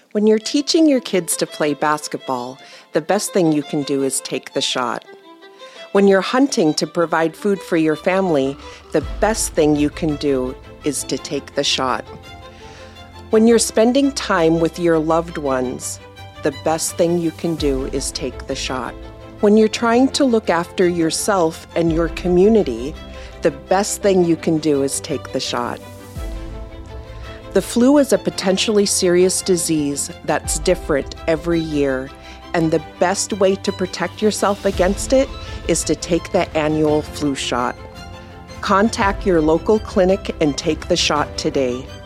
When you're teaching your kids to play basketball, the best thing you can do is take the shot. When you're hunting to provide food for your family, the best thing you can do is to take the shot. When you're spending time with your loved ones, the best thing you can do is take the shot. When you're trying to look after yourself and your community, the best thing you can do is take the shot. The flu is a potentially serious disease that's different every year, and the best way to protect yourself against it is to take the annual flu shot. Contact your local clinic and take the shot today.